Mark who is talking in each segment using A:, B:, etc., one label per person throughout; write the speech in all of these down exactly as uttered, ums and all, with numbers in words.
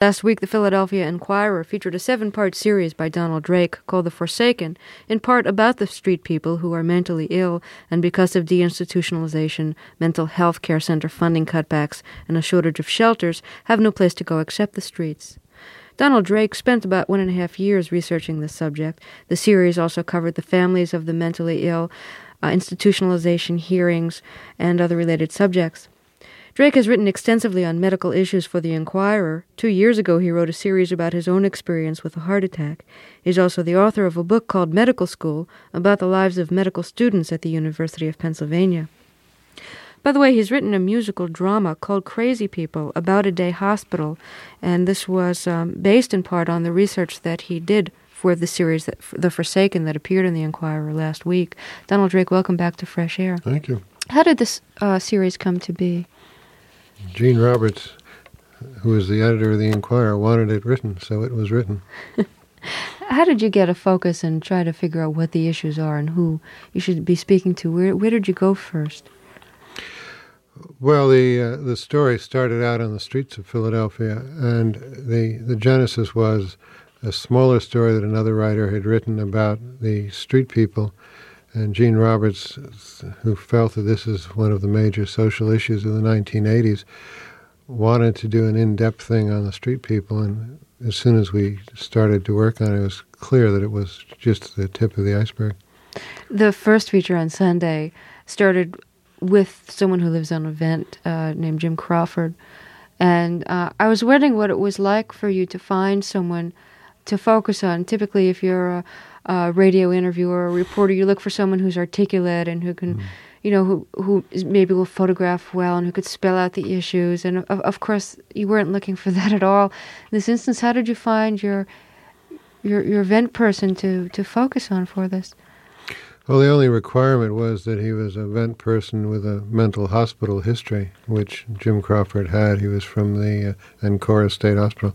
A: Last week, the Philadelphia Inquirer featured a seven-part series by Donald Drake called The Forsaken, in part about the street people who are mentally ill and because of deinstitutionalization, mental health care center funding cutbacks, and a shortage of shelters, have no place to go except the streets. Donald Drake spent about one and a half years researching this subject. The series also covered the families of the mentally ill, uh, institutionalization hearings, and other related subjects. Drake has written extensively on medical issues for The Inquirer. Two years ago, he wrote a series about his own experience with a heart attack. He's also the author of a book called Medical School, about the lives of medical students at the University of Pennsylvania. By the way, he's written a musical drama called Crazy People, about a day hospital, and this was um, based in part on the research that he did for the series that, The Forsaken, that appeared in The Inquirer last week. Donald Drake, welcome back to Fresh Air.
B: Thank you.
A: How did this uh, series come to be?
B: Gene Roberts, who was the editor of The Inquirer, wanted it written, so it was written.
A: How did you get a focus and try to figure out what the issues are and who you should be speaking to? Where where did you go first?
B: Well, the uh, the story started out on the streets of Philadelphia, and the, the genesis was a smaller story that another writer had written about the street people. And Gene Roberts, who felt that this is one of the major social issues of the nineteen eighties, wanted to do an in-depth thing on the street people. And as soon as we started to work on it, it was clear that it was just the tip of the iceberg.
A: The first feature on Sunday started with someone who lives on a vent uh, named Jim Crawford. And uh, I was wondering what it was like for you to find someone to focus on. Typically, if you're a, a radio interviewer or a reporter, you look for someone who's articulate and who can, mm. you know, who who is, maybe will photograph well and who could spell out the issues. And of, of course, you weren't looking for that at all. In this instance, how did you find your your your vent person to, to focus on for this?
B: Well, the only requirement was that he was a vent person with a mental hospital history, which Jim Crawford had. He was from the uh, Ancora State Hospital.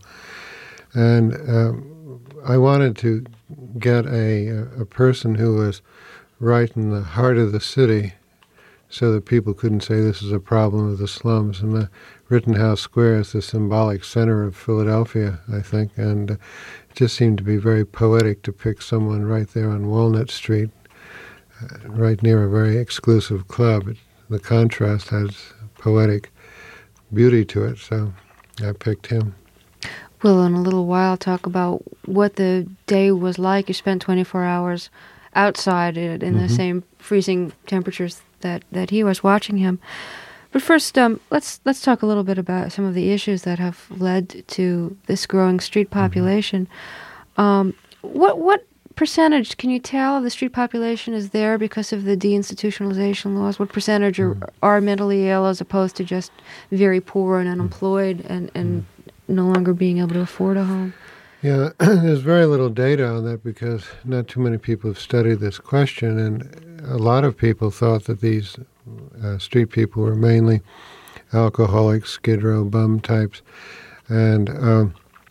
B: And um, I wanted to get a, a person who was right in the heart of the city so that people couldn't say this is a problem of the slums. And the Rittenhouse Square is the symbolic center of Philadelphia, I think, and uh, it just seemed to be very poetic to pick someone right there on Walnut Street, uh, right near a very exclusive club. It, the contrast has poetic beauty to it, so I picked him.
A: We'll, in a little while, talk about what the day was like. You spent twenty-four hours outside in, in mm-hmm. the same freezing temperatures that, that he was watching him. But first, um, let's let's talk a little bit about some of the issues that have led to this growing street population. Mm-hmm. Um, what what percentage, can you tell, of the street population is there because of the deinstitutionalization laws? What percentage mm-hmm. are, are mentally ill as opposed to just very poor and unemployed mm-hmm. and, and mm-hmm. no longer being able to afford a home?
B: Yeah, there's very little data on that because not too many people have studied this question, and a lot of people thought that these uh, street people were mainly alcoholics, skid row bum types, and um,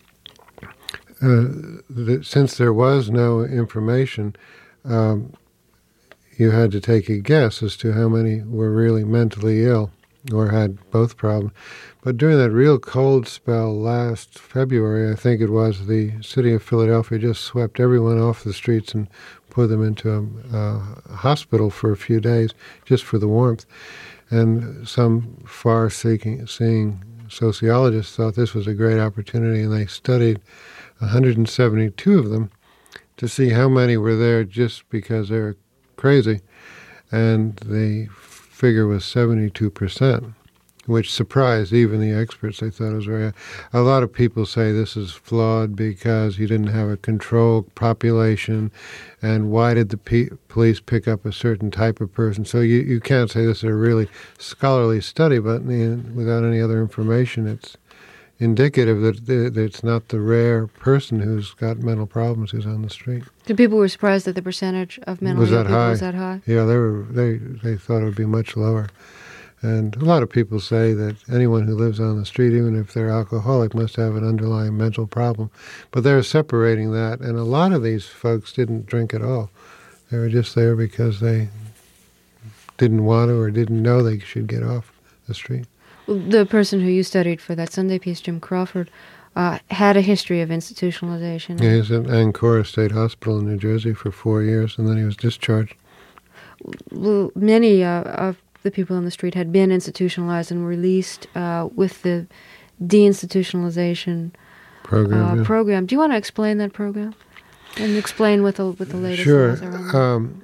B: uh, the, since there was no information, um, you had to take a guess as to how many were really mentally ill or had both problems. But during that real cold spell last February, I think it was, the city of Philadelphia just swept everyone off the streets and put them into a, a hospital for a few days just for the warmth. And some far-seeing seeing sociologists thought this was a great opportunity, and they studied one hundred seventy-two of them to see how many were there just because they were crazy. And the figure was seventy-two percent. Which surprised even the experts. They thought it was very... A lot of people say this is flawed because you didn't have a control population, and why did the pe- police pick up a certain type of person? So you, you can't say this is a really scholarly study, but you know, without any other information, it's indicative that, that it's not the rare person who's got mental problems who's on the street.
A: So people were surprised that the percentage of mentally ill people was that high?
B: Yeah, they were. They they thought it would be much lower. And a lot of people say that anyone who lives on the street, even if they're alcoholic, must have an underlying mental problem. But they're separating that, and a lot of these folks didn't drink at all. They were just there because they didn't want to or didn't know they should get off the street.
A: Well, the person who you studied for that Sunday piece, Jim Crawford, uh, had a history of institutionalization.
B: Yeah, he was at Ancora State Hospital in New Jersey for four years, and then he was discharged.
A: Well, many uh, of the people on the street had been institutionalized and released uh, with the deinstitutionalization
B: Program.
A: uh,
B: yeah.
A: program. Do you want to explain that program and explain what the what the latest
B: Sure.
A: laws are on that?
B: Um,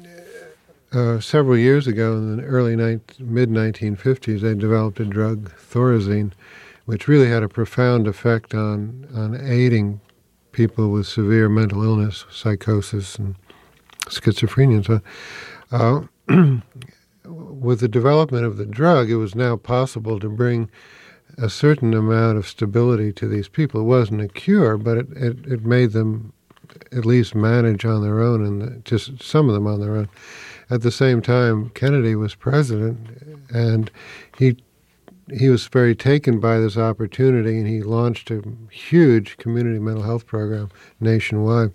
B: uh, several years ago, in the early mid nineteen fifties, they developed a drug, Thorazine, which really had a profound effect on on aiding people with severe mental illness, psychosis, and schizophrenia. And so, uh, with the development of the drug, it was now possible to bring a certain amount of stability to these people. It wasn't a cure, but it, it, it made them at least manage on their own, and just some of them on their own. At the same time, Kennedy was president, and he he was very taken by this opportunity, and he launched a huge community mental health program nationwide.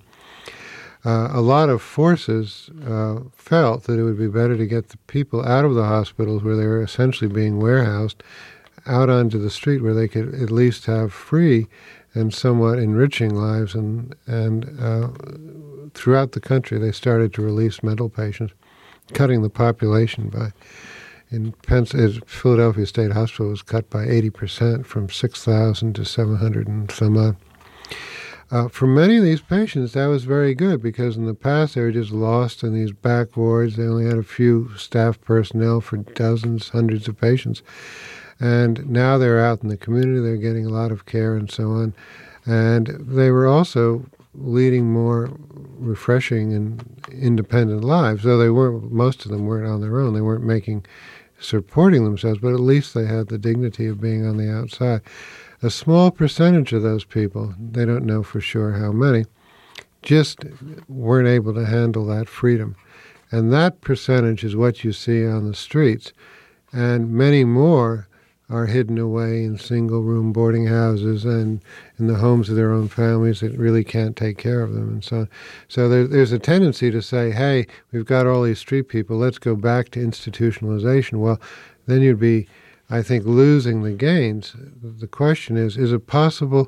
B: Uh, a lot of forces uh, felt that it would be better to get the people out of the hospitals where they were essentially being warehoused, out onto the street where they could at least have free and somewhat enriching lives. And, and uh, throughout the country, they started to release mental patients, cutting the population by, in Pens- Philadelphia State Hospital was cut by eighty percent, from six thousand to seven hundred and some odd. Uh, for many of these patients, that was very good, because in the past they were just lost in these back wards. They only had a few staff personnel for dozens, hundreds of patients. And now they're out in the community, they're getting a lot of care and so on. And they were also leading more refreshing and independent lives, though they weren't, most of them weren't on their own. They weren't making, supporting themselves, but at least they had the dignity of being on the outside. A small percentage of those people, they don't know for sure how many, just weren't able to handle that freedom. And that percentage is what you see on the streets. And many more are hidden away in single-room boarding houses and in the homes of their own families that really can't take care of them and so on. So there, there's a tendency to say, hey, we've got all these street people, let's go back to institutionalization. Well, then you'd be, I think, losing the gains. The question is, is it possible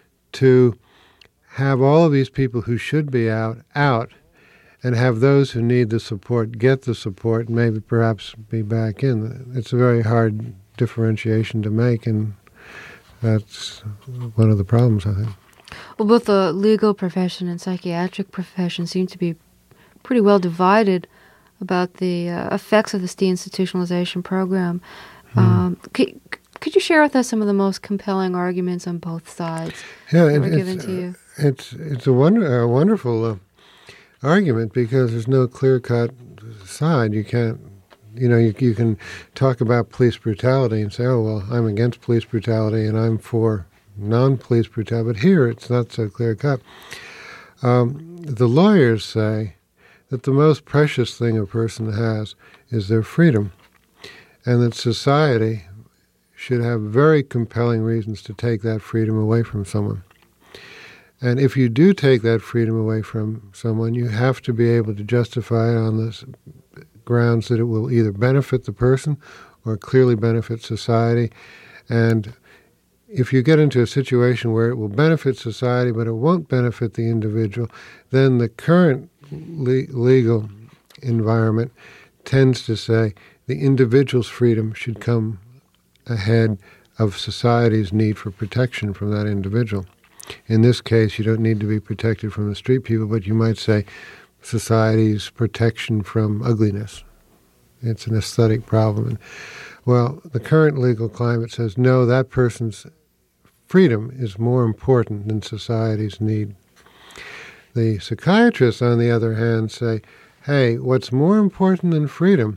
B: to have all of these people who should be out, out, and have those who need the support get the support and maybe perhaps be back in? It's a very hard differentiation to make, and that's one of the problems, I think.
A: Well, both the legal profession and psychiatric profession seem to be pretty well divided about the uh, effects of this deinstitutionalization program. Mm. Um, could, could you share with us some of the most compelling arguments on both sides
B: yeah,
A: that
B: it,
A: were
B: it's,
A: given to you?
B: Uh, it's it's a, wonder, a wonderful uh, argument, because there's no clear-cut side. You can't You know, you, you can talk about police brutality and say, oh, well, I'm against police brutality and I'm for non-police brutality. But here it's not so clear-cut. Um, the lawyers say that the most precious thing a person has is their freedom, and that society should have very compelling reasons to take that freedom away from someone. And if you do take that freedom away from someone, you have to be able to justify it on this grounds that it will either benefit the person or clearly benefit society. And if you get into a situation where it will benefit society but it won't benefit the individual, then the current le- legal environment tends to say the individual's freedom should come ahead of society's need for protection from that individual. In this case, you don't need to be protected from the street people, but you might say society's protection from ugliness. It's an aesthetic problem. And, well, the current legal climate says, no, that person's freedom is more important than society's need. The psychiatrists, on the other hand, say, hey, what's more important than freedom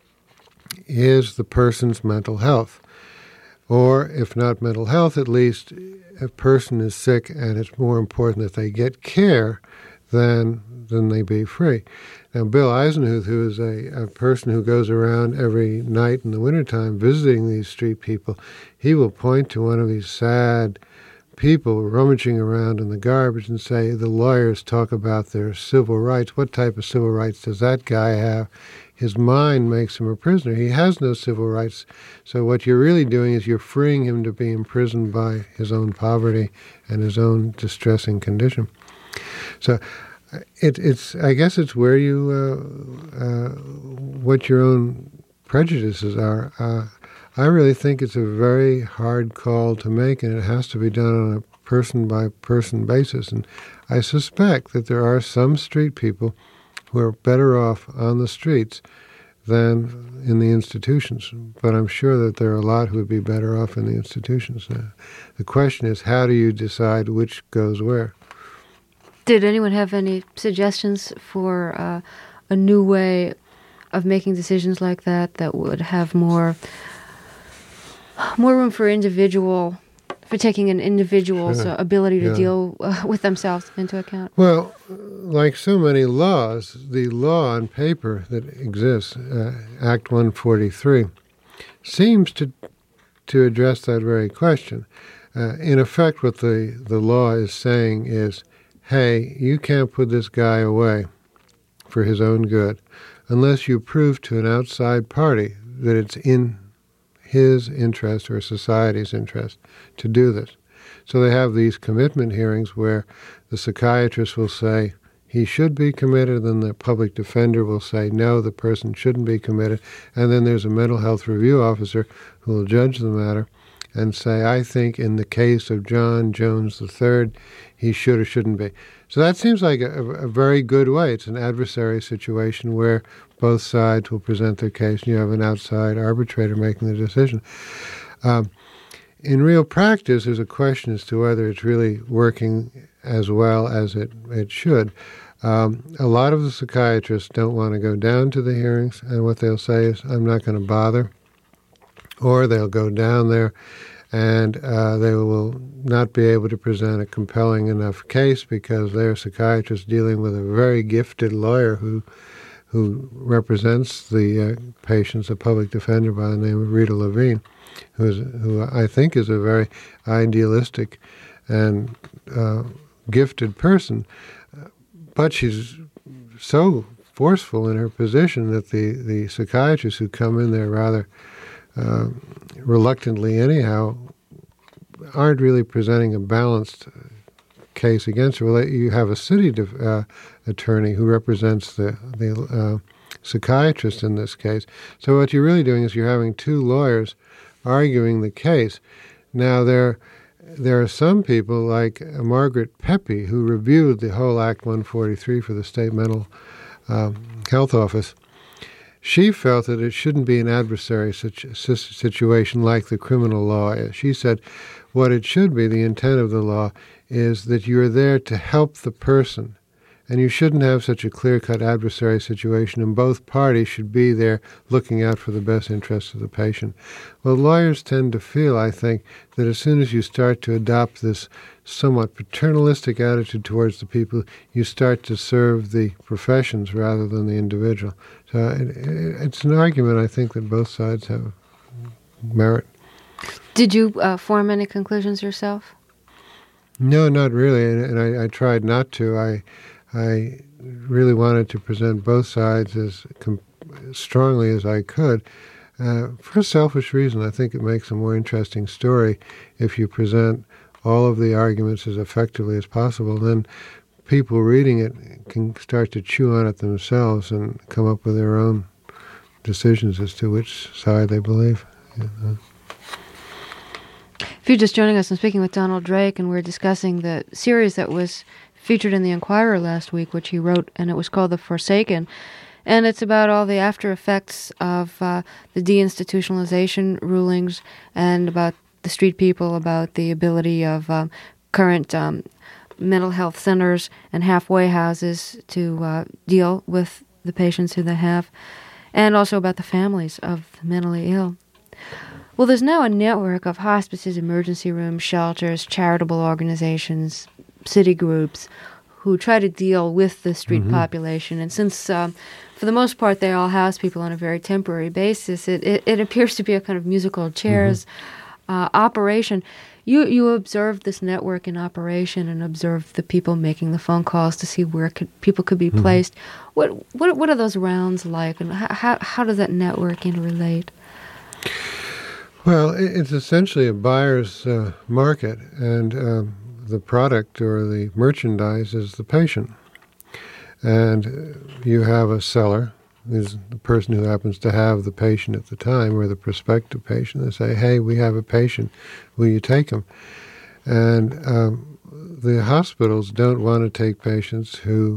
B: is the person's mental health. Or, if not mental health, at least a person is sick and it's more important that they get care than than they be free. Now, Bill Eisenhuth, who is a, a person who goes around every night in the wintertime visiting these street people, he will point to one of these sad people rummaging around in the garbage and say, the lawyers talk about their civil rights. What type of civil rights does that guy have? his mind makes him a prisoner. He has no civil rights. So what you're really doing is you're freeing him to be imprisoned by his own poverty and his own distressing condition. So it, it's, I guess it's where you, uh, uh, what your own prejudices are. Uh, I really think it's a very hard call to make, and it has to be done on a person-by-person basis. And I suspect that there are some street people who are better off on the streets than in the institutions. But I'm sure that there are a lot who would be better off in the institutions. Uh, the question is, how do you decide which goes where?
A: Did anyone have any suggestions for uh, a new way of making decisions like that that would have more more room for individual, for taking an individual's
B: Sure.
A: uh, ability to
B: Yeah.
A: deal uh, with themselves into account?
B: Well, like so many laws, the law on paper that exists, uh, Act one forty-three, seems to to address that very question. Uh, in effect, what the, the law is saying is, hey, you can't put this guy away for his own good unless you prove to an outside party that it's in his interest or society's interest to do this. So they have these commitment hearings where the psychiatrist will say he should be committed, then the public defender will say no, the person shouldn't be committed, and then there's a mental health review officer who will judge the matter and say, I think in the case of John Jones the third, he should or shouldn't be. So that seems like a, a very good way. It's an adversary situation where both sides will present their case, and you have an outside arbitrator making the decision. Um, in real practice, there's a question as to whether it's really working as well as it, it should. Um, a lot of the psychiatrists don't want to go down to the hearings, and what they'll say is, I'm not going to bother. Or they'll go down there and uh, they will not be able to present a compelling enough case because they're psychiatrists dealing with a very gifted lawyer who who represents the uh, patients, a public defender by the name of Rita Levine, who, is, who I think is a very idealistic and uh, gifted person. But she's so forceful in her position that the, the psychiatrists who come in there rather uh, reluctantly anyhow aren't really presenting a balanced case against her. Well, you have a city def- uh, attorney who represents the, the uh, psychiatrist in this case. So what you're really doing is you're having two lawyers arguing the case. Now, there there are some people like uh, Margaret Pepe, who reviewed the whole Act one forty-three for the State Mental um, Health Office. She felt that it shouldn't be an adversary situ- situation like the criminal law is. She said what it should be, the intent of the law, is that you're there to help the person, and you shouldn't have such a clear-cut adversary situation, and both parties should be there looking out for the best interests of the patient. Well, lawyers tend to feel, I think, that as soon as you start to adopt this somewhat paternalistic attitude towards the people, you start to serve the professions rather than the individual. So it, it, it's an argument, I think, that both sides have merit.
A: Did you uh, form any conclusions yourself?
B: No, not really, and, and I, I tried not to. I I really wanted to present both sides as com- strongly as I could. Uh, for a selfish reason, I think it makes a more interesting story if you present all of the arguments as effectively as possible. Then people reading it can start to chew on it themselves and come up with their own decisions as to which side they believe. You know.
A: If you're just joining us, I'm speaking with Donald Drake, and we're discussing the series that was featured in the Enquirer last week, which he wrote, and it was called The Forsaken. And it's about all the after effects of uh, the deinstitutionalization rulings and about the street people, about the ability of um, current um, mental health centers and halfway houses to uh, deal with the patients who they have, and also about the families of the mentally ill. Well, there's now a network of hospices, emergency rooms, shelters, charitable organizations, city groups who try to deal with the street mm-hmm. population. And since, um, for the most part, they all house people on a very temporary basis, it, it, it appears to be a kind of musical chairs mm-hmm. uh, operation. you you observed this network in operation and observed the people making the phone calls to see where could, people could be mm-hmm. placed. What what what are those rounds like, and how how, how does that network interrelate?
B: Well, it's essentially a buyer's uh, market, and um, the product or the merchandise is the patient. And you have a seller, who's the person who happens to have the patient at the time, or the prospective patient. They say, hey, we have a patient. Will you take him? And um, the hospitals don't want to take patients who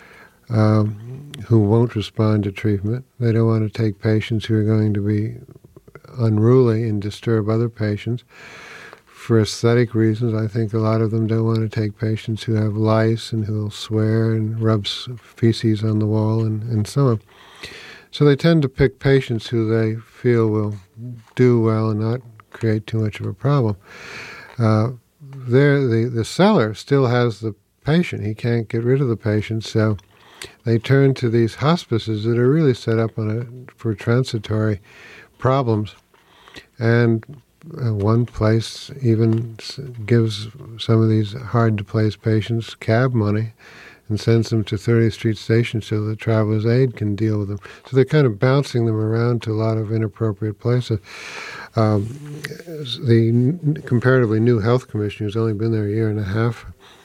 B: um, who won't respond to treatment. They don't want to take patients who are going to be unruly and disturb other patients. For aesthetic reasons, I think a lot of them don't want to take patients who have lice and who will swear and rub feces on the wall and, and so on. So they tend to pick patients who they feel will do well and not create too much of a problem. Uh, there, the, the seller still has the patient. He can't get rid of the patient, so they turn to these hospices that are really set up on a, for transitory problems. And Uh, one place even gives some of these hard-to-place patients cab money and sends them to thirtieth Street Station so the Traveler's Aid can deal with them. So they're kind of bouncing them around to a lot of inappropriate places. Um, the n- comparatively new health commissioner, who's only been there a year and a half,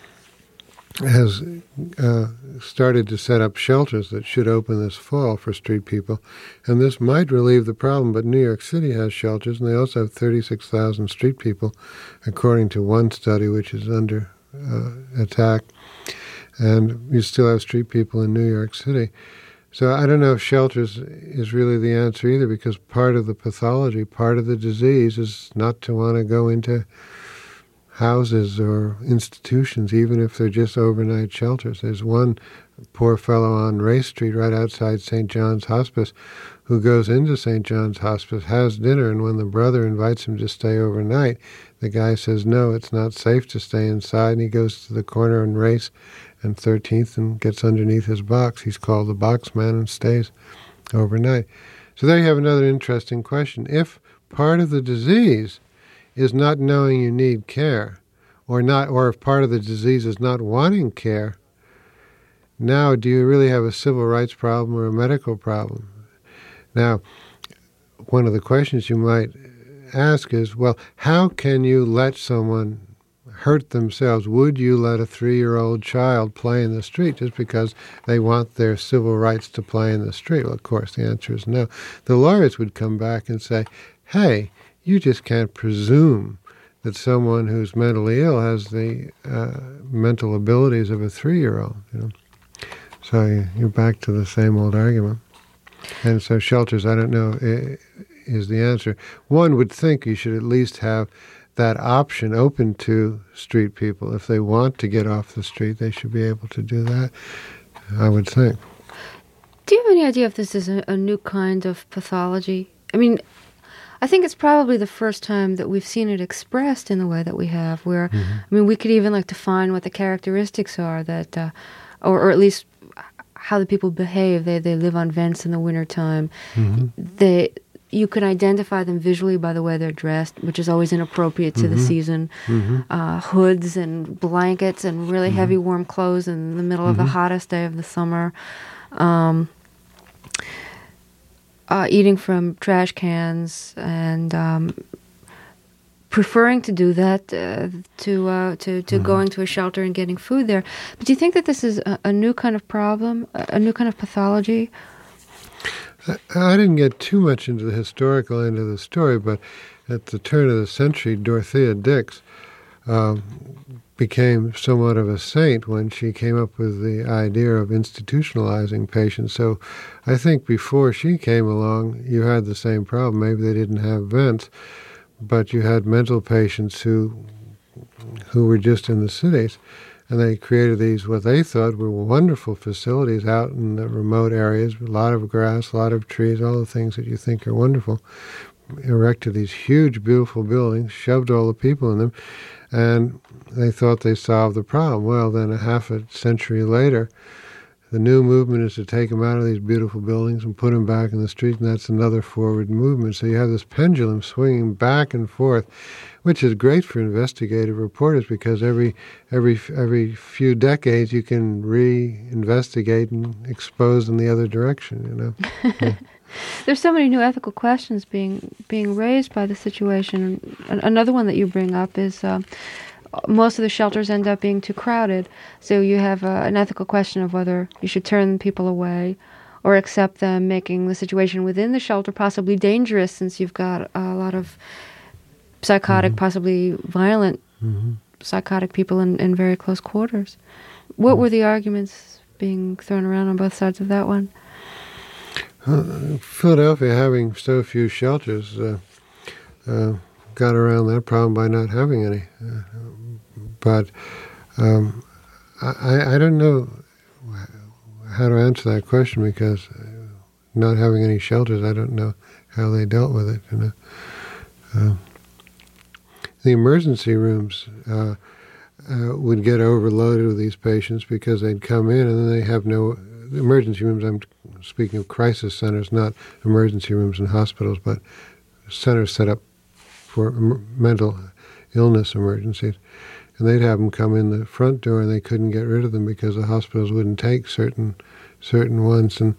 B: has uh, started to set up shelters that should open this fall for street people. And this might relieve the problem, but New York City has shelters, and they also have thirty-six thousand street people, according to one study, which is under uh, attack. And you still have street people in New York City. So I don't know if shelters is really the answer either, because part of the pathology, part of the disease is not to want to go into houses or institutions, even if they're just overnight shelters. There's one poor fellow on Race Street right outside Saint John's Hospice who goes into Saint John's Hospice, has dinner, and when the brother invites him to stay overnight, the guy says, no, it's not safe to stay inside, and he goes to the corner on Race and thirteenth and gets underneath his box. He's called the box man and stays overnight. So there you have another interesting question. If part of the disease is not knowing you need care, or not, or if part of the disease is not wanting care, now do you really have a civil rights problem or a medical problem? Now, one of the questions you might ask is, well, how can you let someone hurt themselves? Would you let a three-year-old child play in the street just because they want their civil rights to play in the street? Well, of course, the answer is no. The lawyers would come back and say, hey, you just can't presume that someone who's mentally ill has the uh, mental abilities of a three-year-old. You know, so you're back to the same old argument. And so shelters, I don't know, is the answer. One would think you should at least have that option open to street people. If they want to get off the street, they should be able to do that, I would think.
A: Do you have any idea if this is a, a new kind of pathology? I mean, I think it's probably the first time that we've seen it expressed in the way that we have, where, mm-hmm. I mean, we could even like define what the characteristics are that, uh, or, or at least how the people behave. They they live on vents in the wintertime. Mm-hmm. They, you can identify them visually by the way they're dressed, which is always inappropriate to mm-hmm. the season. Mm-hmm. Uh, hoods and blankets and really mm-hmm. heavy warm clothes in the middle mm-hmm. of the hottest day of the summer. Um, Uh, eating from trash cans and um, preferring to do that uh, to uh, to, to mm-hmm. going to a shelter and getting food there. But do you think that this is a, a new kind of problem, a new kind of pathology?
B: I, I didn't get too much into the historical end of the story, but at the turn of the century, Dorothea Dix um, became somewhat of a saint when she came up with the idea of institutionalizing patients. So I think before she came along, you had the same problem. Maybe they didn't have vents, but you had mental patients who who were just in the cities, and they created these, what they thought were wonderful facilities out in the remote areas, a lot of grass, a lot of trees, all the things that you think are wonderful, erected these huge, beautiful buildings, shoved all the people in them, and they thought they solved the problem. Well, then a half a century later, the new movement is to take them out of these beautiful buildings and put them back in the street, and that's another forward movement. So you have this pendulum swinging back and forth, which is great for investigative reporters because every every every few decades you can re-investigate and expose in the other direction. You know. Yeah.
A: There's so many new ethical questions being being raised by the situation. Another one that you bring up is uh, most of the shelters end up being too crowded. So you have uh, an ethical question of whether you should turn people away or accept them, making the situation within the shelter possibly dangerous since you've got a lot of psychotic, mm-hmm. possibly violent mm-hmm. psychotic people in, in very close quarters. What mm-hmm. were the arguments being thrown around on both sides of that one?
B: Uh, Philadelphia, having so few shelters, uh, uh, got around that problem by not having any. Uh, but um, I, I don't know how to answer that question because not having any shelters, I don't know how they dealt with it. You know, uh, the emergency rooms uh, uh, would get overloaded with these patients because they'd come in and then they have no the emergency rooms. I'm speaking of crisis centers, not emergency rooms in hospitals, but centers set up for em- mental illness emergencies. And they'd have them come in the front door, and they couldn't get rid of them because the hospitals wouldn't take certain certain ones. And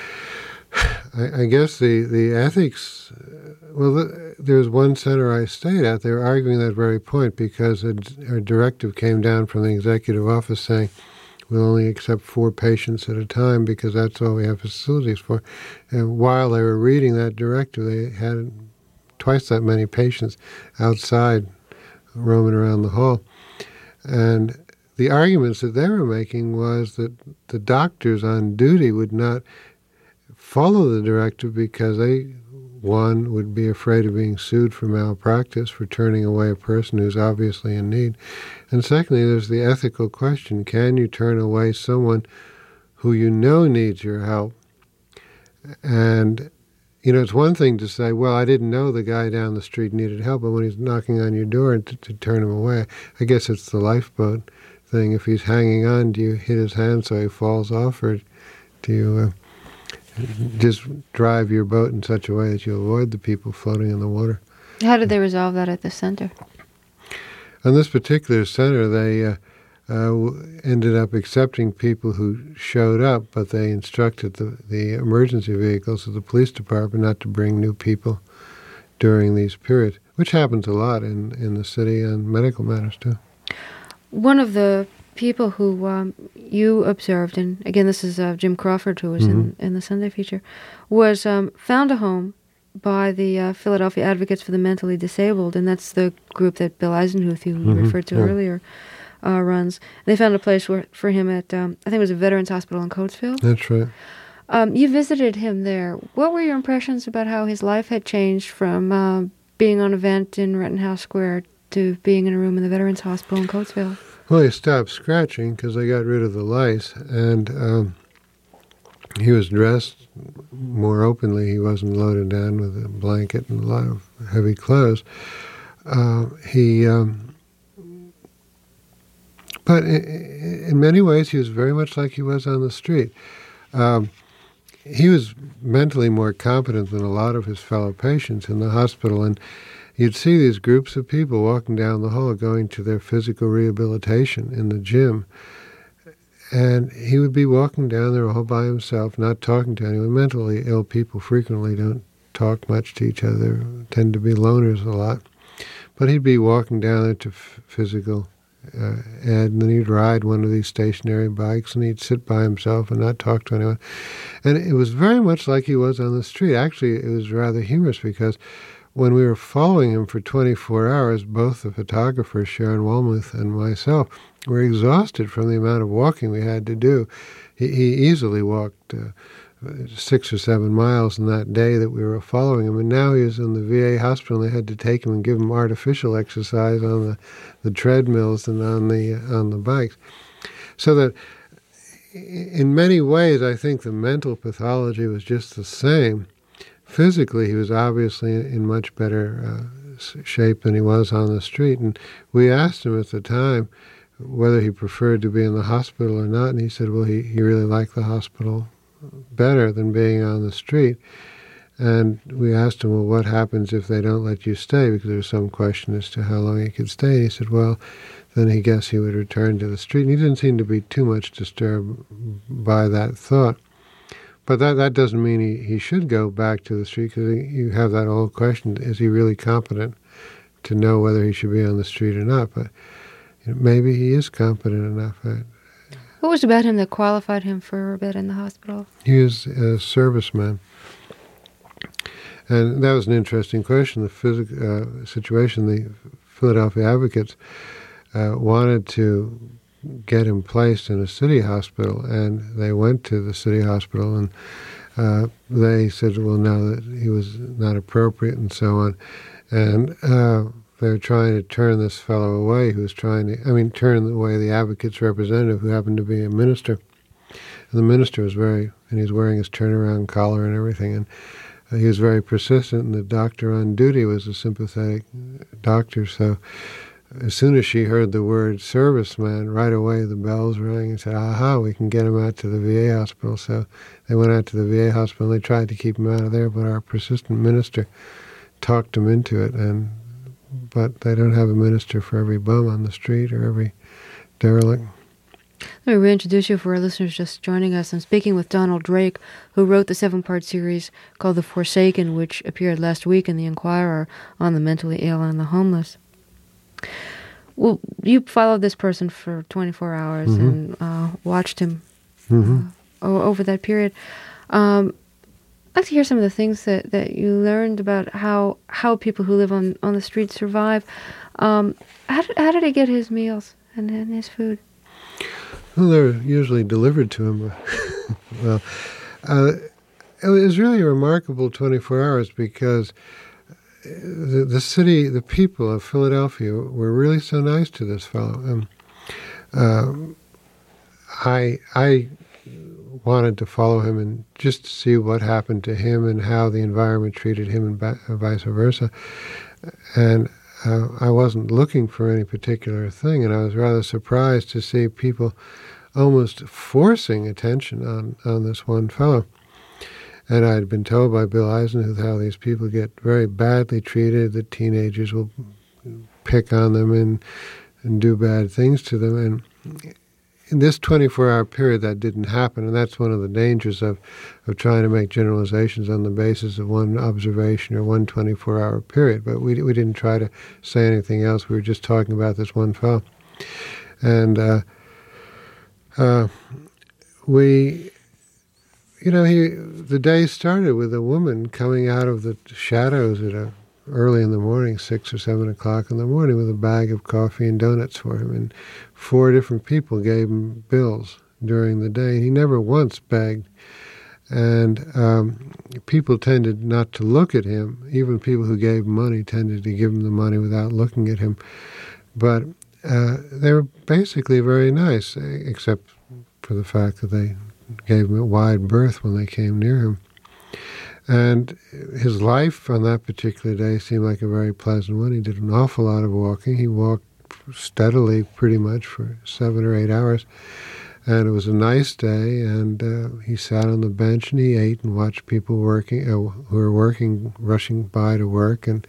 B: I, I guess the the ethics. Well, the, there was one center I stayed at. They were arguing that very point because a, a directive came down from the executive office saying we'll only accept four patients at a time because that's all we have facilities for. And while they were reading that directive, they had twice that many patients outside roaming around the hall. And the arguments that they were making was that the doctors on duty would not follow the directive because they, one, would be afraid of being sued for malpractice for turning away a person who's obviously in need. And secondly, there's the ethical question. Can you turn away someone who you know needs your help? And, you know, it's one thing to say, well, I didn't know the guy down the street needed help, but when he's knocking on your door to, to turn him away, I guess it's the lifeboat thing. If he's hanging on, do you hit his hand so he falls off, or do you uh, just drive your boat in such a way that you avoid the people floating in the water?
A: How did they resolve that at the center?
B: On this particular center, they uh, uh, ended up accepting people who showed up, but they instructed the, the emergency vehicles of the police department not to bring new people during these periods, which happens a lot in, in the city on medical matters, too. One
A: of the people who um, you observed, and again, this is uh, Jim Crawford, who was mm-hmm. in, in the Sunday feature, was um, found a home by the uh, Philadelphia Advocates for the Mentally Disabled, and that's the group that Bill Eisenhuth, who mm-hmm. you referred to yeah. earlier, uh, runs. They found a place where, for him at, um, I think it was a Veterans Hospital in Coatesville.
B: That's right.
A: Um, you visited him there. What were your impressions about how his life had changed from uh, being on a vent in Rittenhouse Square to being in a room in the Veterans Hospital in Coatesville?
B: Well, he stopped scratching because they got rid of the lice, and um, he was dressed more openly. He wasn't loaded down with a blanket and a lot of heavy clothes. Uh, he, um, but in, in many ways, he was very much like he was on the street. Um, he was mentally more competent than a lot of his fellow patients in the hospital, and you'd see these groups of people walking down the hall going to their physical rehabilitation in the gym. And he would be walking down there all by himself, not talking to anyone. Mentally ill people frequently don't talk much to each other, tend to be loners a lot. But he'd be walking down there to f- physical uh, ed, and then he'd ride one of these stationary bikes, and he'd sit by himself and not talk to anyone. And it was very much like he was on the street. Actually, it was rather humorous because when we were following him for twenty-four hours, both the photographer, Sharon Walmuth, and myself were exhausted from the amount of walking we had to do. He, he easily walked uh, six or seven miles in that day that we were following him, and now he was in the V A hospital, and they had to take him and give him artificial exercise on the, the treadmills and on the on the bikes. So that in many ways, I think the mental pathology was just the same. Physically, he was obviously in much better uh, shape than he was on the street. And we asked him at the time, whether he preferred to be in the hospital or not. And he said, well, he, he really liked the hospital better than being on the street. And we asked him, well, what happens if they don't let you stay? Because there was some question as to how long he could stay. And he said, well, then he guessed he would return to the street. And he didn't seem to be too much disturbed by that thought. But that, that doesn't mean he, he should go back to the street, because you have that old question, is he really competent to know whether he should be on the street or not? But you know, maybe he is competent enough.
A: What was about him that qualified him for a bed in the hospital?
B: He was a serviceman. And that was an interesting question. The phys- uh, situation, the Philadelphia Advocates uh, wanted to get him placed in a city hospital, and they went to the city hospital, and uh, they said, well, no, that he was not appropriate and so on. And uh, they were trying to turn this fellow away who was trying to, I mean, turn away the Advocates representative who happened to be a minister. And the minister was very, and he was wearing his turnaround collar and everything, and uh, he was very persistent, and the doctor on duty was a sympathetic doctor, so as soon as she heard the word serviceman, right away the bells rang and said, aha, we can get him out to the V A hospital. So they went out to the V A hospital, and they tried to keep him out of there, but our persistent minister talked him into it. And but they don't have a minister for every bum on the street or every derelict.
A: Let me reintroduce you for our listeners just joining us. I'm speaking with Donald Drake, who wrote the seven-part series called The Forsaken, which appeared last week in The Inquirer on the mentally ill and the homeless. Well, you followed this person for twenty-four hours mm-hmm. and uh, watched him mm-hmm. uh, over that period. Um, I'd like to hear some of the things that, that you learned about how how people who live on, on the street survive. Um, how did how did he get his meals and, and his food?
B: Well, they're usually delivered to him. well, uh, it was really a remarkable twenty-four hours because The, the city, the people of Philadelphia were really so nice to this fellow. Um, um, I I wanted to follow him and just see what happened to him and how the environment treated him and ba- vice versa. And uh, I wasn't looking for any particular thing, and I was rather surprised to see people almost forcing attention on, on this one fellow. And I had been told by Bill Eisenhuth how these people get very badly treated, that teenagers will pick on them and, and do bad things to them. And in this twenty-four hour period, that didn't happen. And that's one of the dangers of, of trying to make generalizations on the basis of one observation or one twenty-four hour period. But we we didn't try to say anything else. We were just talking about this one fellow. And uh, uh, we... You know, he the day started with a woman coming out of the shadows at a, early in the morning, six or seven o'clock in the morning, with a bag of coffee and donuts for him. And four different people gave him bills during the day. He never once begged. And um, people tended not to look at him. Even people who gave money tended to give him the money without looking at him. But uh, they were basically very nice, except for the fact that they gave him a wide berth when they came near him. And his life on that particular day seemed like a very pleasant one. He did an awful lot of walking. He walked steadily pretty much for seven or eight hours. And it was a nice day, and uh, he sat on the bench and he ate and watched people working, uh, who were working, rushing by to work. And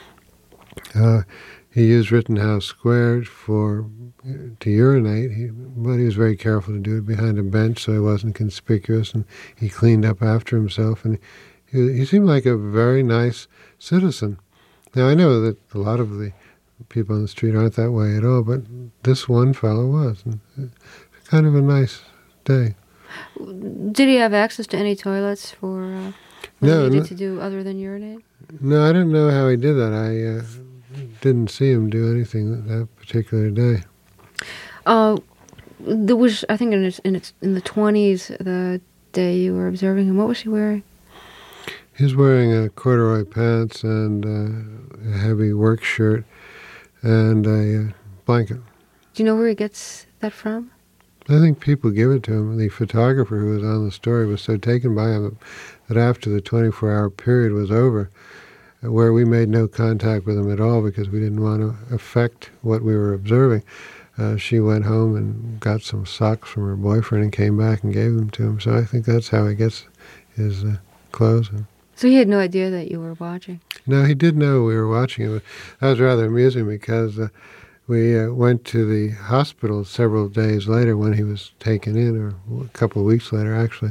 B: uh, he used Rittenhouse Square for to urinate, he, but he was very careful to do it behind a bench so he wasn't conspicuous, and he cleaned up after himself, and he, he seemed like a very nice citizen. Now, I know that a lot of the people on the street aren't that way at all, but this one fellow was. And it's kind of a nice day.
A: Did he have access to any toilets for uh, what
B: no,
A: he needed
B: no,
A: to do other than urinate?
B: No, I didn't know how he did that. I uh, didn't see him do anything that particular day.
A: Uh, there was, I think, in its, in its in the twenties, the day you were observing him. What was he wearing?
B: He was wearing a corduroy pants and uh, a heavy work shirt and a uh, blanket.
A: Do you know where he gets that from?
B: I think people give it to him. The photographer who was on the story was so taken by him that after the twenty-four hour period was over, where we made no contact with him at all because we didn't want to affect what we were observing, uh, she went home and got some socks from her boyfriend and came back and gave them to him. So I think that's how he gets his uh, clothes.
A: So he had no idea that you were watching?
B: No, he did know we were watching it. That was rather amusing because uh, we uh, went to the hospital several days later when he was taken in, or a couple of weeks later, actually.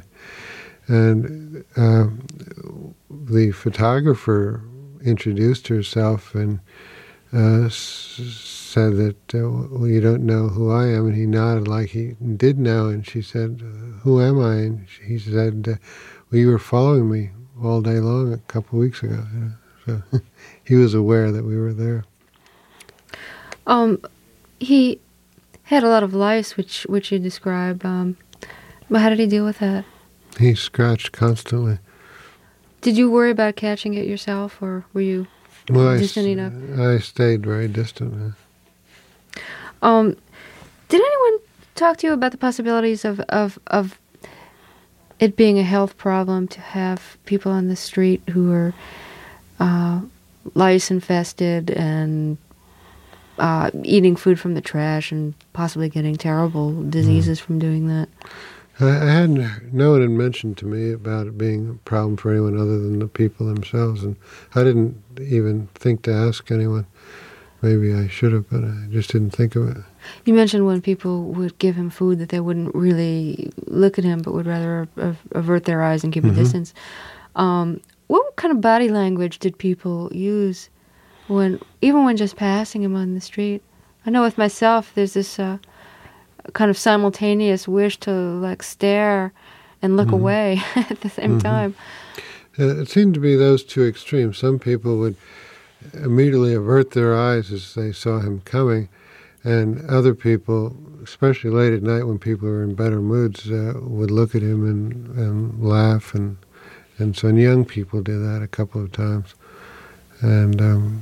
B: And uh, the photographer introduced herself and uh, s- said that, uh, well, you don't know who I am. And he nodded like he did know. And she said, who am I? And he said, uh, well, you were following me all day long a couple of weeks ago. You know? So he was aware that we were there.
A: Um, he had a lot of lice, which which you describe. Um, but how did he deal with that?
B: He scratched constantly.
A: Did you worry about catching it yourself, or were you
B: well,
A: distant
B: I,
A: enough?
B: I stayed very distant.
A: Um, did anyone talk to you about the possibilities of, of, of it being a health problem to have people on the street who are uh, lice infested and uh, eating food from the trash and possibly getting terrible diseases mm. from doing that?
B: I, I hadn't, no one had mentioned to me about it being a problem for anyone other than the people themselves, and I didn't even think to ask anyone. Maybe I should have, but I just didn't think of it.
A: You mentioned when people would give him food that they wouldn't really look at him, but would rather av- avert their eyes and keep mm-hmm. a distance. Um, what kind of body language did people use when, even when just passing him on the street? I know with myself, there's this uh, kind of simultaneous wish to like stare and look mm-hmm. away at the same mm-hmm. time.
B: Uh, it seemed to be those two extremes. Some people would immediately avert their eyes as they saw him coming, and other people, especially late at night when people were in better moods, uh, would look at him and, and laugh, and and so and young people did that a couple of times. And um,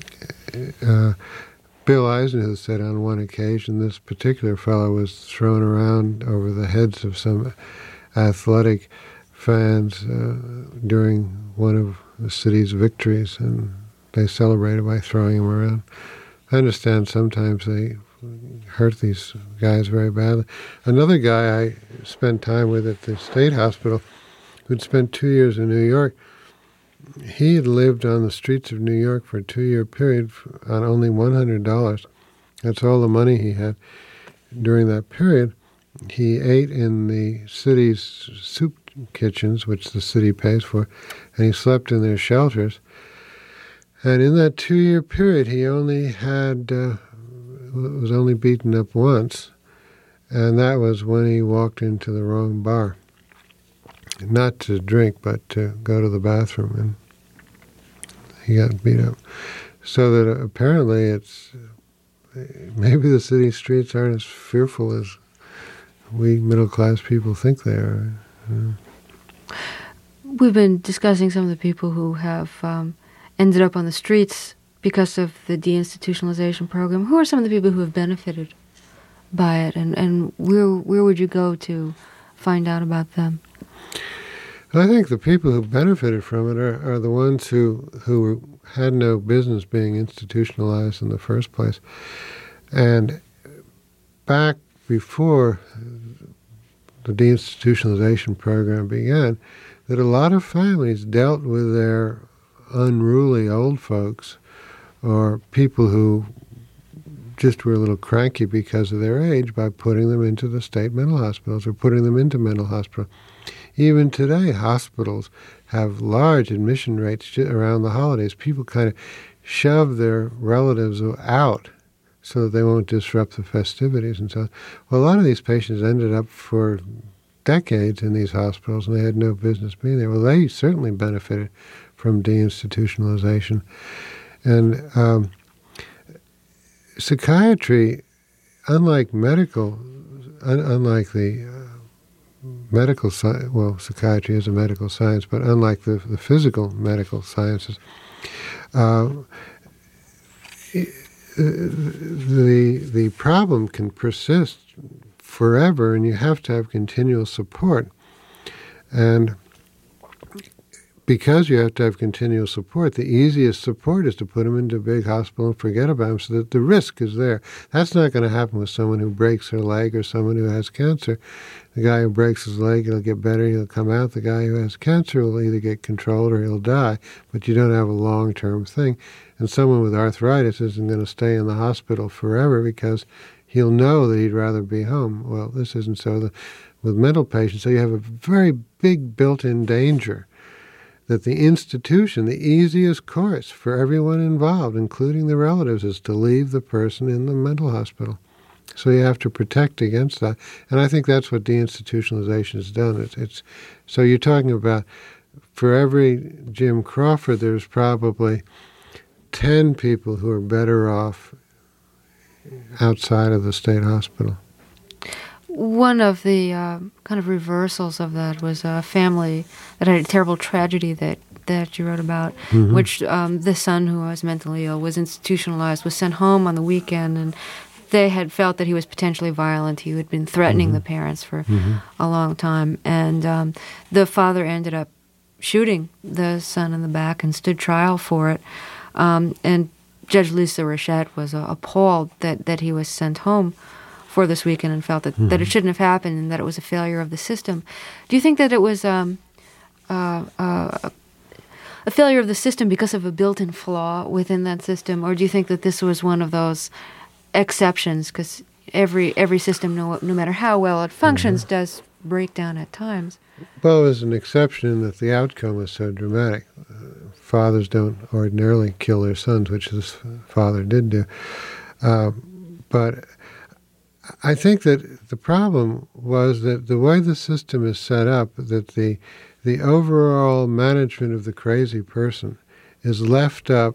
B: uh, Bill Eisenhuth said on one occasion this particular fellow was thrown around over the heads of some athletic fans uh, during one of the city's victories, and they celebrated by throwing him around. I understand sometimes they hurt these guys very badly. Another guy I spent time with at the state hospital, who'd spent two years in New York, he had lived on the streets of New York for a two-year period on only one hundred dollars. That's all the money he had. During that period, he ate in the city's soup kitchens, which the city pays for, and he slept in their shelters. And in that two-year period, he only had, uh, was only beaten up once, and that was when he walked into the wrong bar. Not to drink, but to go to the bathroom, and he got beat up. So that apparently it's, maybe the city streets aren't as fearful as we middle-class people think they are. Uh,
A: We've been discussing some of the people who have um, ended up on the streets because of the deinstitutionalization program. Who are some of the people who have benefited by it, and, and where where would you go to find out about them?
B: I think the people who benefited from it are, are the ones who who had no business being institutionalized in the first place. And back before the deinstitutionalization program began, that a lot of families dealt with their unruly old folks or people who just were a little cranky because of their age by putting them into the state mental hospitals or putting them into mental hospitals. Even today, hospitals have large admission rates around the holidays. People kind of shove their relatives out so that they won't disrupt the festivities and so on. Well, a lot of these patients ended up for decades in these hospitals, and they had no business being there. Well, they certainly benefited from deinstitutionalization. And um, psychiatry, unlike medical, un- unlike the uh, medical science, well, psychiatry is a medical science, but unlike the, the physical medical sciences, uh, the the problem can persist forever, and you have to have continual support. And because you have to have continual support, the easiest support is to put him into a big hospital and forget about him so that the risk is there. That's not going to happen with someone who breaks their leg or someone who has cancer. The guy who breaks his leg, he'll get better, he'll come out. The guy who has cancer will either get controlled or he'll die, but you don't have a long-term thing. And someone with arthritis isn't going to stay in the hospital forever because he'll know that he'd rather be home. Well, this isn't so the, with mental patients. So you have a very big built-in danger that the institution, the easiest course for everyone involved, including the relatives, is to leave the person in the mental hospital. So you have to protect against that. And I think that's what deinstitutionalization has done. It's, it's so you're talking about, for every Jim Crawford, there's probably ten people who are better off outside of the state hospital.
A: One of the uh, kind of reversals of that was a family that had a terrible tragedy that, that you wrote about, mm-hmm. which um, the son who was mentally ill was institutionalized, was sent home on the weekend, and they had felt that he was potentially violent. He had been threatening mm-hmm. the parents for mm-hmm. a long time. And um, the father ended up shooting the son in the back and stood trial for it. Um, and Judge Lisa Rachette was uh, appalled that, that he was sent home for this weekend and felt that, mm-hmm. that it shouldn't have happened and that it was a failure of the system. Do you think that it was um, uh, uh, a failure of the system because of a built-in flaw within that system, or do you think that this was one of those exceptions, because every every system, no, no matter how well it functions, mm-hmm. does break down at times?
B: Well, it was an exception in that the outcome was so dramatic. Uh, fathers don't ordinarily kill their sons, which this father did do. Uh, but I think that the problem was that the way the system is set up, that the the overall management of the crazy person is left up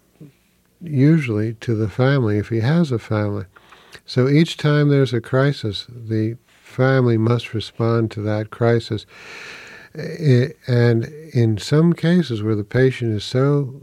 B: usually to the family, if he has a family. So each time there's a crisis, the family must respond to that crisis. And in some cases where the patient is so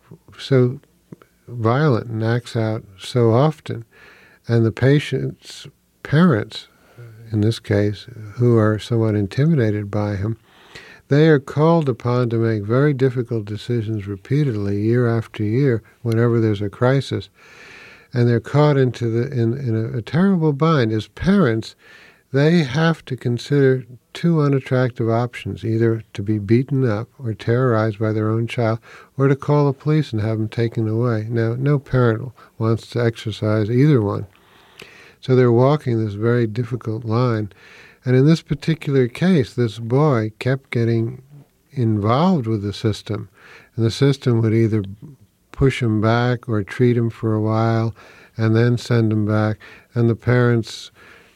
B: so violent and acts out so often, and the patient's parents, in this case, who are somewhat intimidated by him, they are called upon to make very difficult decisions repeatedly, year after year, whenever there's a crisis. And they're caught into the in, in a, a terrible bind. As parents, they have to consider two unattractive options, either to be beaten up or terrorized by their own child, or to call the police and have them taken away. Now, no parent wants to exercise either one. So they're walking this very difficult line. And in this particular case, this boy kept getting involved with the system, and the system would either push him back or treat him for a while and then send him back. And the parents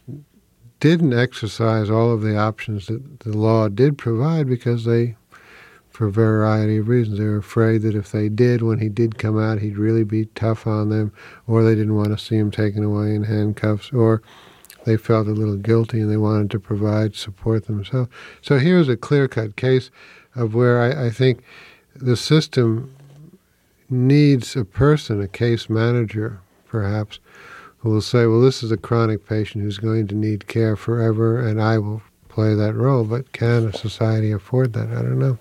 B: didn't exercise all of the options that the law did provide because they, for a variety of reasons, they were afraid that if they did, when he did come out, he'd really be tough on them, or they didn't want to see him taken away in handcuffs, or they felt a little guilty and they wanted to provide support themselves. So here's a clear-cut case of where I, I think the system needs a person, a case manager perhaps, who will say, well, this is a chronic patient who's going to need care forever and I will play that role. But can a society afford that? I don't know.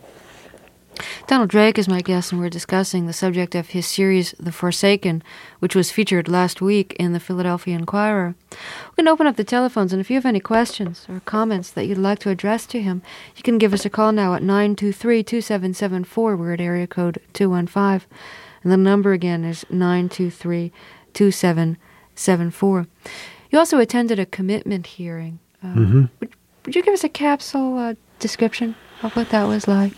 A: Donald Drake is my guest, and we're discussing the subject of his series, The Forsaken, which was featured last week in the Philadelphia Inquirer. We can open up the telephones, and if you have any questions or comments that you'd like to address to him, you can give us a call now at nine two three, two seven seven four. We're at area code two one five. And the number again is nine two three, two seven seven four. You also attended a commitment hearing. Uh, mm-hmm. would, would you give us a capsule uh, description of what that was like?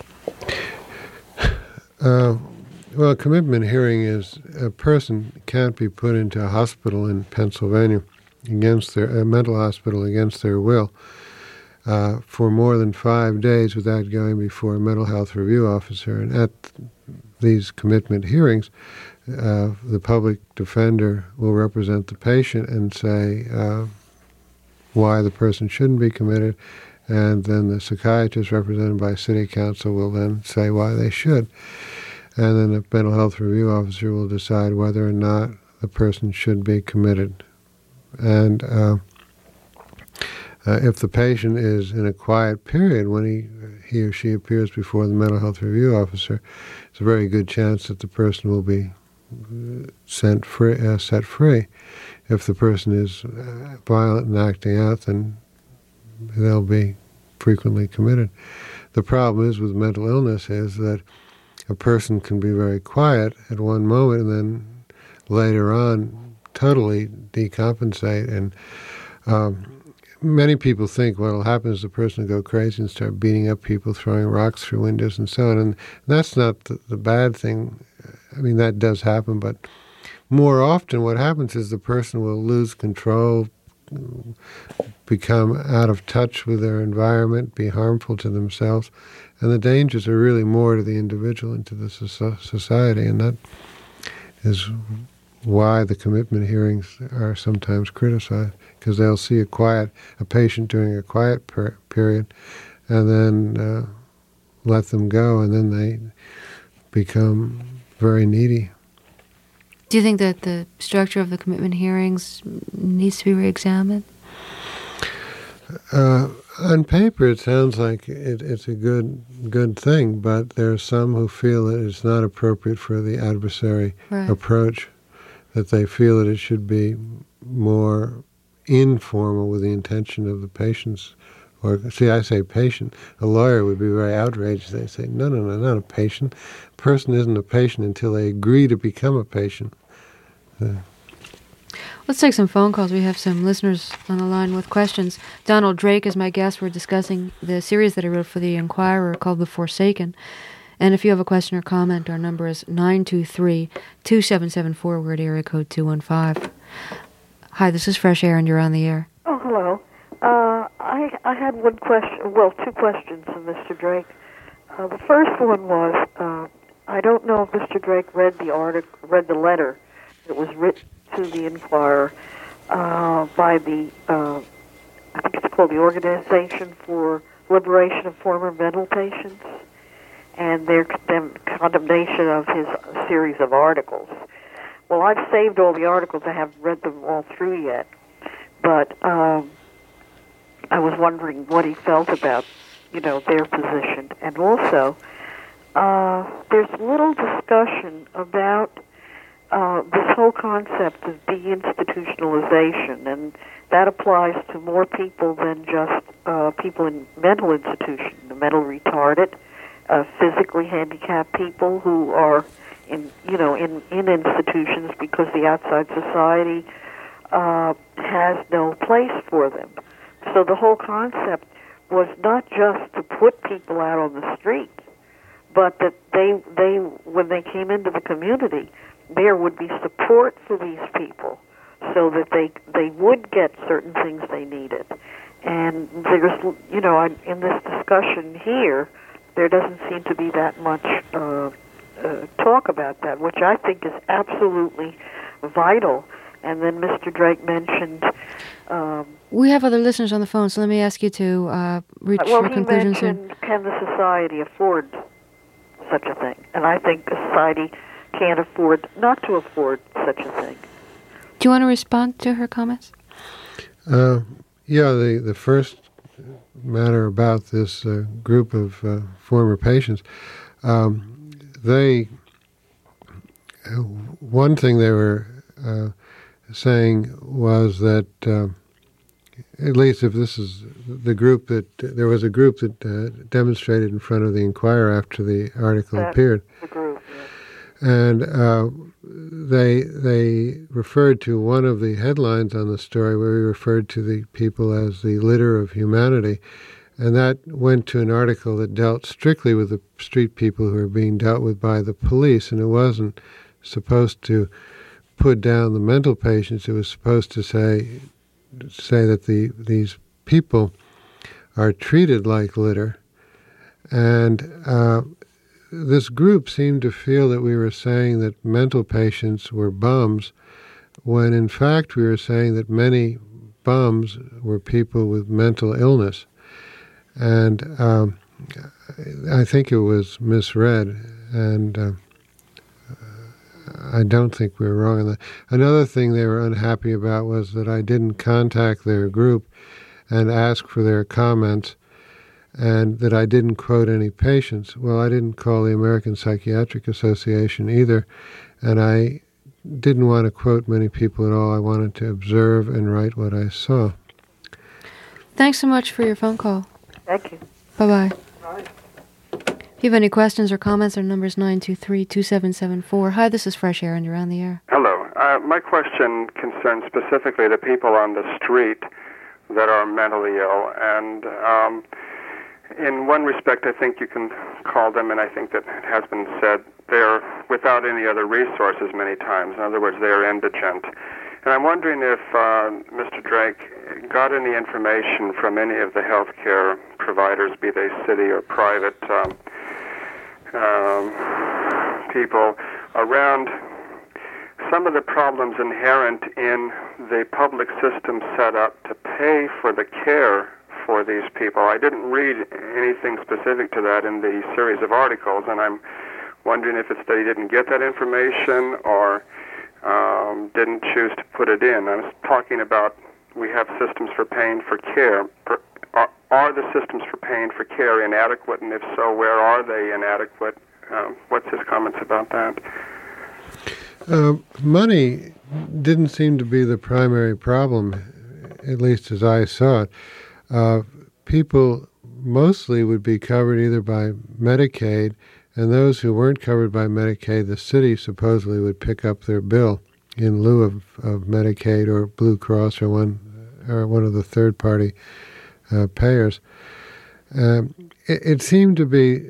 B: Uh, well, a commitment hearing is a person can't be put into a hospital in Pennsylvania against their a mental hospital against their will uh, for more than five days without going before a mental health review officer. And at these commitment hearings, uh, the public defender will represent the patient and say uh, why the person shouldn't be committed, and then the psychiatrist represented by city council will then say why they should. And then the mental health review officer will decide whether or not the person should be committed. And uh, Uh, if the patient is in a quiet period when he, he or she appears before the mental health review officer, it's a very good chance that the person will be sent free, uh, set free. If the person is uh, violent and acting out, then they'll be frequently committed. The problem is with mental illness is that a person can be very quiet at one moment and then later on totally decompensate. And um, many people think what will happen is the person will go crazy and start beating up people, throwing rocks through windows and so on. And that's not the, the bad thing. I mean, that does happen, but more often what happens is the person will lose control, become out of touch with their environment, be harmful to themselves, and the dangers are really more to the individual and to the society, and that is why the commitment hearings are sometimes criticized, because they'll see a quiet, a patient during a quiet per- period, and then uh, let them go, and then they become very needy.
A: Do you think that the structure of the commitment hearings needs to be reexamined?
B: Uh, on paper, it sounds like it, it's a good good thing, but there are some who feel that it's not appropriate for the adversary
A: right.
B: approach, that they feel that it should be more informal with the intention of the patient's. Or, see, I say patient. A lawyer would be very outraged. They say, no, no, no, not a patient. A person isn't a patient until they agree to become a patient. Uh,
A: Let's take some phone calls. We have some listeners on the line with questions. Donald Drake is my guest. We're discussing the series that I wrote for the Inquirer called The Forsaken. And if you have a question or comment, our number is nine two three, two seven seven four, word area code two one five. Hi, this is Fresh Air, and you're on the air.
C: Oh, hello. Uh, I I had one question, well, two questions of Mister Drake. Uh, the first one was, uh, I don't know if Mister Drake read the article, read the letter that was written to the Inquirer uh, by the, uh, I think it's called the Organization for Liberation of Former Mental Patients, and their condemn- condemnation of his series of articles. Well, I've saved all the articles. I haven't read them all through yet, but um, I was wondering what he felt about, you know, their position. And also, uh, there's little discussion about uh, this whole concept of deinstitutionalization, and that applies to more people than just uh, people in mental institutions, the mental retarded, uh, physically handicapped people who are in, you know, in, in institutions because the outside society uh, has no place for them. So the whole concept was not just to put people out on the street, but that they, they, when they came into the community, there would be support for these people so that they they would get certain things they needed. And there's, you know, in this discussion here, there doesn't seem to be that much uh, uh, talk about that, which I think is absolutely vital. And then Mister Drake mentioned... Um,
A: we have other listeners on the phone, so let me ask you to uh, reach
C: well,
A: your conclusion soon.
C: Well, he mentioned, can the society afford such a thing? And I think a society can't afford not to afford such a thing.
A: Do you want to respond to her comments?
B: Uh, yeah, the, the first matter about this uh, group of uh, former patients, um, they, uh, one thing they were uh, saying was that, uh, at least if this is the group that, there was a group that uh, demonstrated in front of the Inquirer after the article
C: That's
B: appeared.
C: The group, yes.
B: And uh, they they referred to one of the headlines on the story where we referred to the people as the litter of humanity. And that went to an article that dealt strictly with the street people who were being dealt with by the police. And it wasn't supposed to put down the mental patients. It was supposed to say say that the these people are treated like litter. And uh, this group seemed to feel that we were saying that mental patients were bums, when in fact we were saying that many bums were people with mental illness. And um, I think it was misread, and uh, I don't think we were wrong on that. Another thing they were unhappy about was that I didn't contact their group and ask for their comments, and that I didn't quote any patients. Well, I didn't call the American Psychiatric Association either, and I didn't want to quote many people at all. I wanted to observe and write what I saw.
A: Thanks so much for your phone call.
C: Thank you.
A: Bye-bye. Bye. If you have any questions or comments, our number is nine two three, two seven seven four. Hi, this is Fresh Air, and you're on the air.
D: Hello. Uh, my question concerns specifically the people on the street that are mentally ill. And um, in one respect, I think you can call them, and I think that it has been said, they're without any other resources many times. In other words, they are indigent. And I'm wondering if uh, Mister Drake got any information from any of the healthcare providers, be they city or private um, um, people, around some of the problems inherent in the public system set up to pay for the care for these people. I didn't read anything specific to that in the series of articles, and I'm wondering if it's that he didn't get that information or um, didn't choose to put it in. I was talking about we have systems for paying for care. Per, are, are the systems for paying for care inadequate, and if so, where are they inadequate? Um, what's his comments about that?
B: Uh, money didn't seem to be the primary problem, at least as I saw it. Uh, people mostly would be covered either by Medicaid, and those who weren't covered by Medicaid, the city supposedly would pick up their bill in lieu of, of Medicaid or Blue Cross or one or one of the third-party uh, payers. Um, it, it seemed to be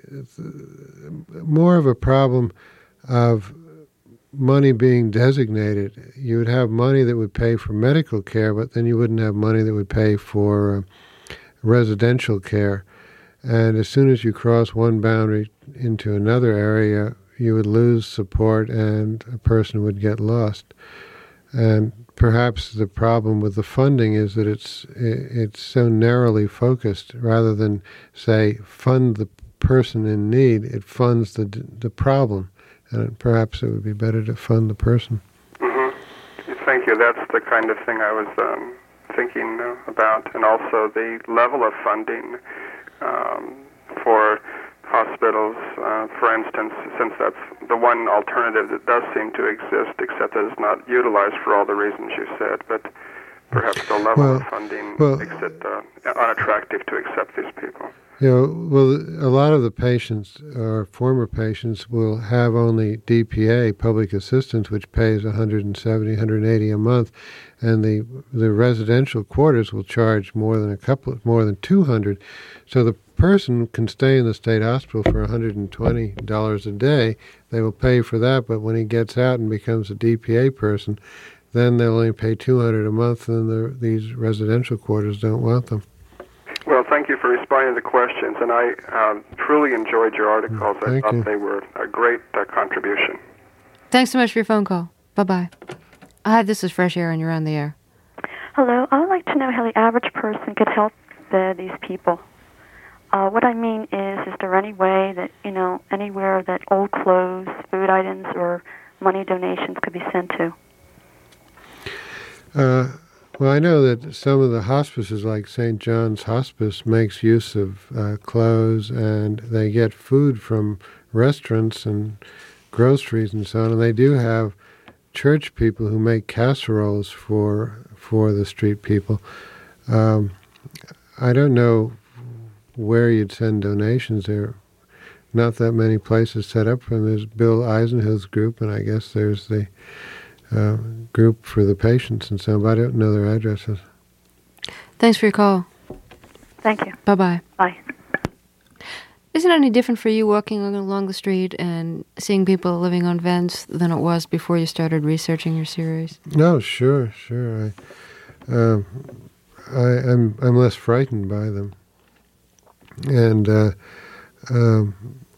B: more of a problem of money being designated. You would have money that would pay for medical care, but then you wouldn't have money that would pay for uh, residential care. And as soon as you cross one boundary into another area, you would lose support and a person would get lost. And perhaps the problem with the funding is that it's it's so narrowly focused. Rather than, say, fund the person in need, it funds the the problem. And perhaps it would be better to fund the person.
D: Mm-hmm. Thank you. That's the kind of thing I was um, thinking about. And also the level of funding um, for hospitals, uh, for instance, since that's the one alternative that does seem to exist, except that it's not utilized for all the reasons you said. But perhaps the level
B: well,
D: of funding
B: well,
D: makes it uh, unattractive to accept these people.
B: You know, well, a lot of the patients or former patients will have only D P A, public assistance, which pays one hundred seventy dollars, one hundred eighty dollars a month, and the the residential quarters will charge more than a couple, more than two hundred dollars. So the person can stay in the state hospital for one hundred twenty dollars a day. They will pay for that, but when he gets out and becomes a D P A person, then they'll only pay two hundred dollars a month, and the, these residential quarters don't want them.
D: Well, thank you for responding to the questions, and I um, truly enjoyed your articles.
B: Thank
D: I thought
B: you.
D: they were a great uh, contribution.
A: Thanks so much for your phone call. Bye-bye. Hi, this is Fresh Air, and you're on the air.
E: Hello. I would like to know how the average person could help the, these people. Uh, what I mean is, is there any way that, you know, anywhere that old clothes, food items, or money donations could be sent to?
B: Uh, well, I know that some of the hospices, like Saint John's Hospice, makes use of uh, clothes, and they get food from restaurants and groceries and so on. And they do have church people who make casseroles for for the street people. Um, I don't know where you'd send donations. There are not that many places set up for them. There's Bill Eisenhill's group, and I guess there's the uh, group for the patients and so on, but I don't know their addresses.
A: Thanks for your call.
E: Thank you.
A: Bye-bye.
E: Bye.
A: Isn't it any different for you walking along the street and seeing people living on vents than it was before you started researching your series?
B: No, sure, sure. I, um, I, I'm I'm less frightened by them, and uh, um,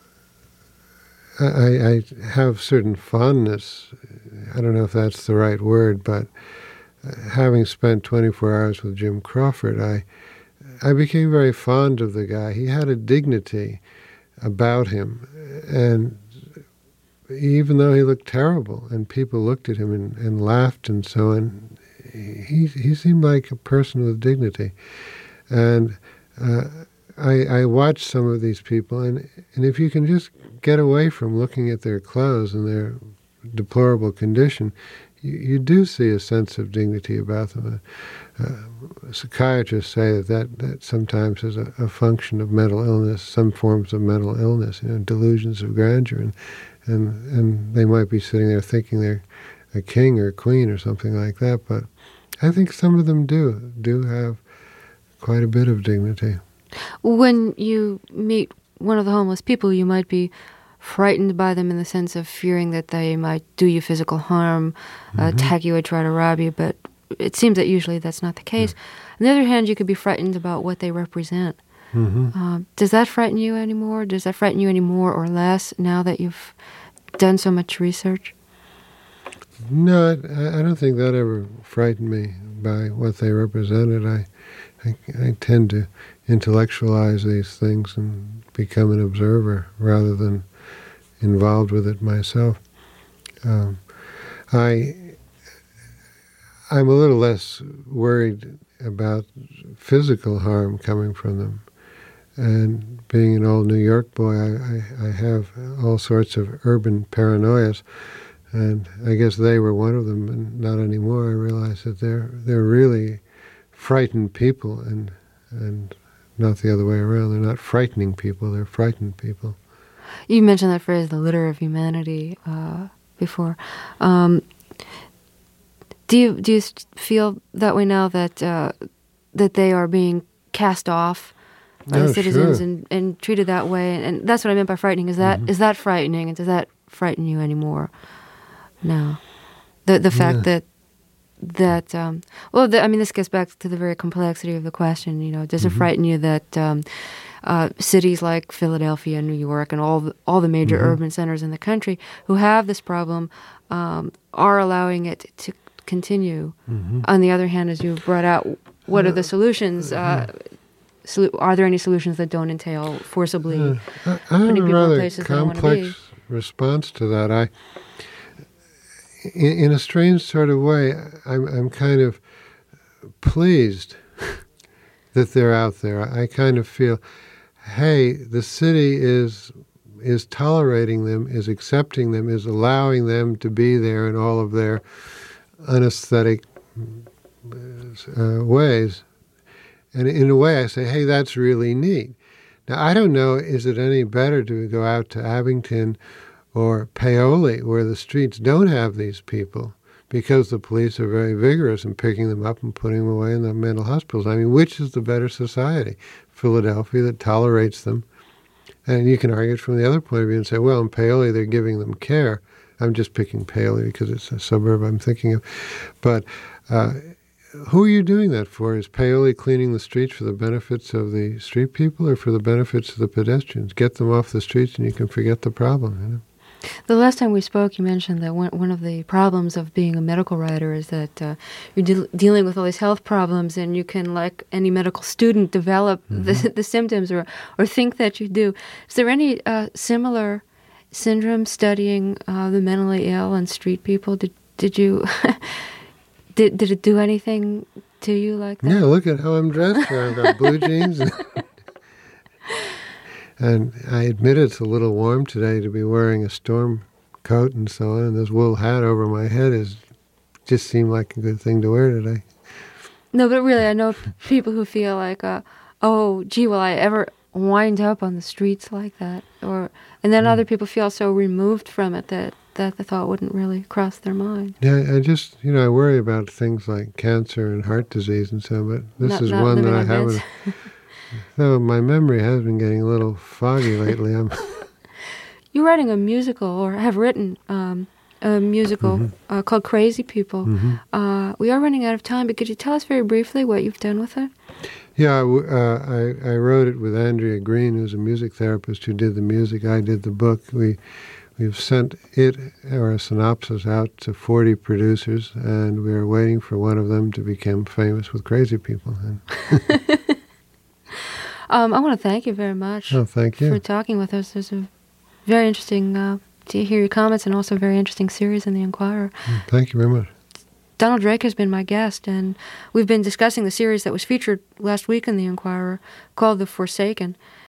B: I, I have certain fondness. I don't know if that's the right word, but having spent twenty-four hours with Jim Crawford, I I became very fond of the guy. He had a dignity about him, and even though he looked terrible, and people looked at him and, and laughed and so on, he he seemed like a person with dignity. And uh, I, I watch some of these people, and, and if you can just get away from looking at their clothes and their deplorable condition, you, you do see a sense of dignity about them. Uh, uh, psychiatrists say that that, that sometimes is a, a function of mental illness, some forms of mental illness, you know, delusions of grandeur, and, and, and they might be sitting there thinking they're a king or a queen or something like that, but I think some of them do, do have quite a bit of dignity.
A: When you meet one of the homeless people, you might be frightened by them in the sense of fearing that they might do you physical harm, mm-hmm. uh, attack you, or try to rob you, but it seems that usually that's not the case. Yeah. On the other hand, you could be frightened about what they represent. Mm-hmm. Um, does that frighten you anymore? Does that frighten you any more or less now that you've done so much research?
B: No, I, I don't think that ever frightened me by what they represented. I, I, I tend to intellectualize these things and become an observer rather than involved with it myself. Um, I, I'm a little less worried about physical harm coming from them. And being an old New York boy, I, I, I have all sorts of urban paranoias. And I guess they were one of them, and not anymore. I realize that they're they're really frightened people, and and not the other way around. They're not frightening people; they're frightened people.
A: You mentioned that phrase, "the litter of humanity," uh, before. Um, do you do you feel that way now that uh, that they are being cast off by
B: oh,
A: the citizens
B: sure.
A: and, and treated that way? And, and that's what I meant by frightening. Is that mm-hmm. is that frightening, and does that frighten you anymore? No, the the fact yeah. that that um, well, the, I mean, this gets back to the very complexity of the question. You know, does mm-hmm. it frighten you that um, uh, cities like Philadelphia, New York, and all the, all the major mm-hmm. urban centers in the country who have this problem um, are allowing it to continue? Mm-hmm. On the other hand, as you brought out, what uh, are the solutions? Uh, so are there any solutions that don't entail forcibly uh,
B: I, I have
A: putting
B: a
A: people
B: rather
A: in places they don't want to be?
B: complex response to that. I. In, in a strange sort of way, I'm, I'm kind of pleased that they're out there. I kind of feel, hey, the city is is tolerating them, is accepting them, is allowing them to be there in all of their unaesthetic uh, ways. And in a way, I say, hey, that's really neat. Now, I don't know, is it any better to go out to Abington or Paoli, where the streets don't have these people, because the police are very vigorous in picking them up and putting them away in the mental hospitals? I mean, which is the better society? Philadelphia, that tolerates them. And you can argue it from the other point of view and say, well, in Paoli, they're giving them care. I'm just picking Paoli because it's a suburb I'm thinking of. But uh, who are you doing that for? Is Paoli cleaning the streets for the benefits of the street people or for the benefits of the pedestrians? Get them off the streets and you can forget the problem, you know?
A: The last time we spoke, you mentioned that one, one of the problems of being a medical writer is that uh, you're de- dealing with all these health problems, and you can, like any medical student, develop mm-hmm. the, the symptoms or, or think that you do. Is there any uh, similar syndrome studying uh, the mentally ill and street people? Did did you did did it do anything to you like that?
B: Yeah, look at how I'm dressed here. I've got blue jeans. And And I admit it's a little warm today to be wearing a storm coat and so on, and this wool hat over my head is just seemed like a good thing to wear today.
A: No, but really, I know people who feel like, uh, oh, gee, will I ever wind up on the streets like that? Or and then mm. other people feel so removed from it that, that the thought wouldn't really cross their mind.
B: Yeah, I just, you know, I worry about things like cancer and heart disease and so, but this not, is not one that I haven't... Though my memory has been getting a little foggy lately. I'm
A: You're writing a musical, or have written um, a musical mm-hmm. uh, called Crazy People. Mm-hmm. Uh, we are running out of time, but could you tell us very briefly what you've done with it?
B: Yeah, uh, I, I wrote it with Andrea Green, who's a music therapist who did the music. I did the book. We, we've sent it, or a synopsis, out to forty producers, and we're waiting for one of them to become famous with Crazy People.
A: Um, I want to thank you very much
B: oh, thank you.
A: for talking with us. It was a very interesting uh, to hear your comments, and also a very interesting series in the Enquirer.
B: Thank you very much.
A: Donald Drake has been my guest, and we've been discussing the series that was featured last week in The Inquirer called The Forsaken.